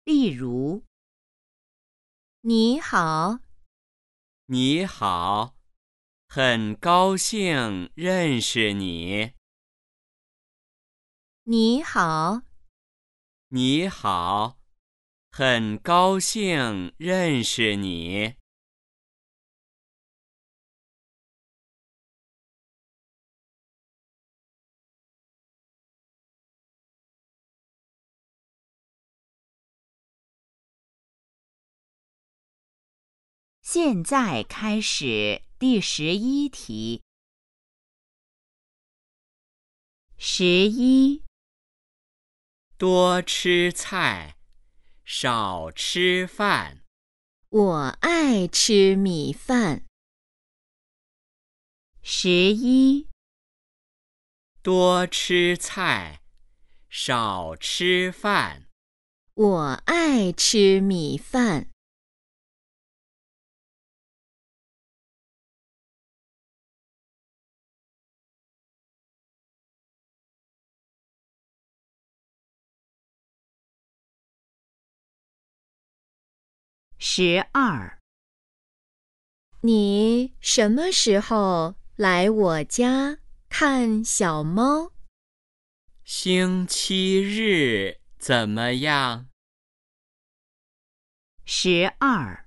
例如，你好， 你好，很高兴认识你。 你好， 你好，很高兴认识你。 现在开始第11题。11， 多吃菜，少吃饭。 我爱吃米饭。11， 多吃菜，少吃饭。 我爱吃米饭。12，你什么时候来我家看小猫？ 星期日怎么样 12，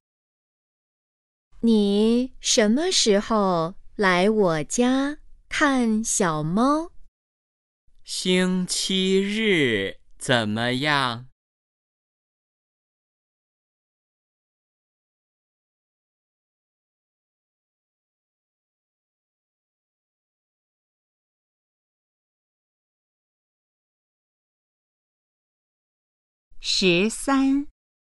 你什么时候来我家看小猫？ 星期日怎么样 13，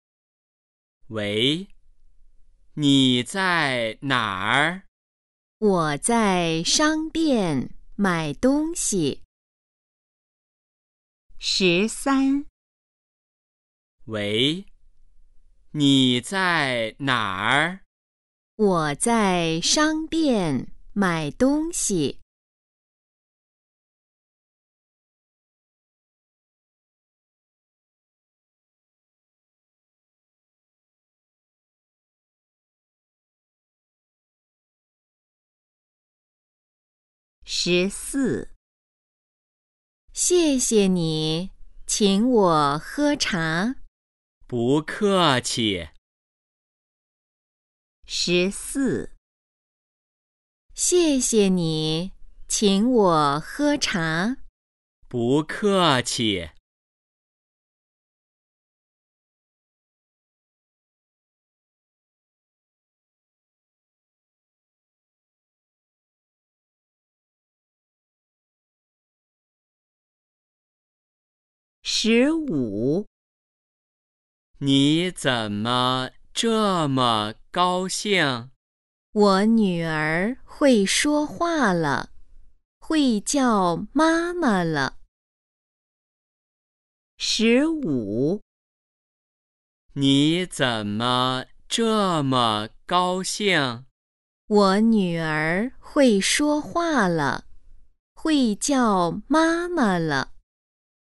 喂，你在哪儿？ 我在商店买东西。13， 喂，你在哪儿？ 我在商店买东西。14，谢谢你请我喝茶。 不客气。 14，谢谢你请我喝茶。 不客气。 15， 你怎么这么高兴？ 我女儿会说话了，会叫妈妈了。15， 你怎么这么高兴？ 我女儿会说话了，会叫妈妈了。